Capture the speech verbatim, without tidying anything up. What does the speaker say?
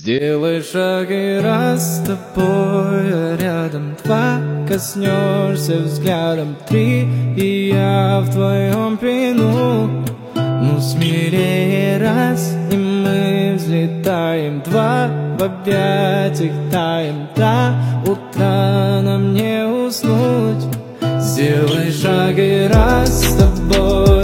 Сделай шаг и раз с тобой рядом, два, коснешься взглядом, три, и я в твоем плену. Ну смелее раз, и мы взлетаем, два, в объятиях таем, до утра нам не уснуть. Сделай шаг и раз с тобой